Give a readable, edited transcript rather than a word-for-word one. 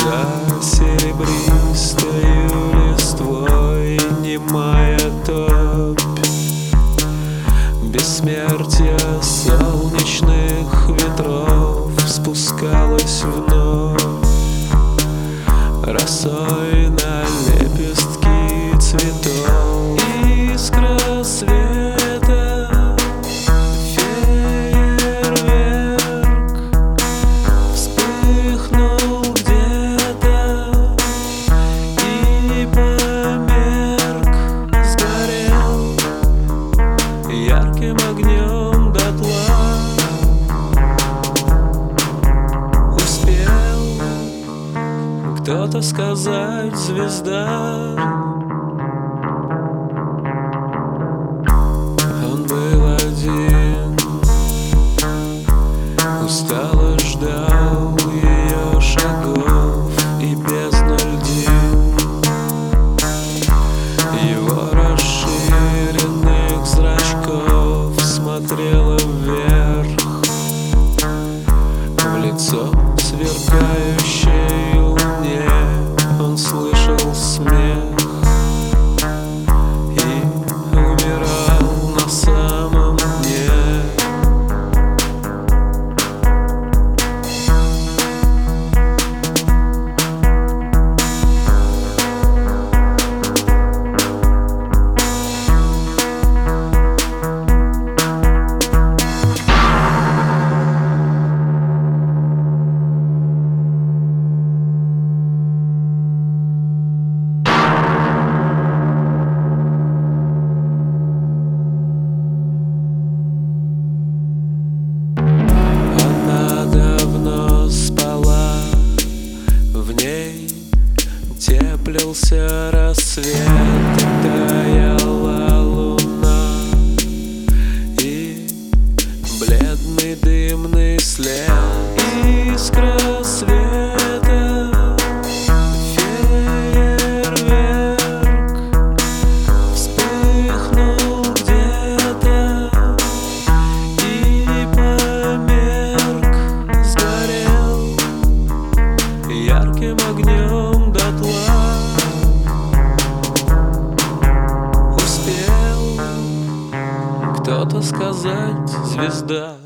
За серебристою листвой немая топь, бессмертие солнечных ветров спускалось вновь росой на лепестки цветов. Искра света, фейерверк вспыхнул где-то и померк, сгорел ярким огнем дотла. Успел кто-то сказать: звезда. Он был один, устало ждал ее шагов и бездна льдин. Его расширенных зрачков смотрела вверх, в лицо сверкающей луне. Он слышал смех и умирал на самом дне. Теплился рассвет, и таяла луна, и бледный дымный след. Искра света, фейерверк вспыхнул где-то и померк, сгорел ярким огнем дотла. Успел кто-то сказать: звезда.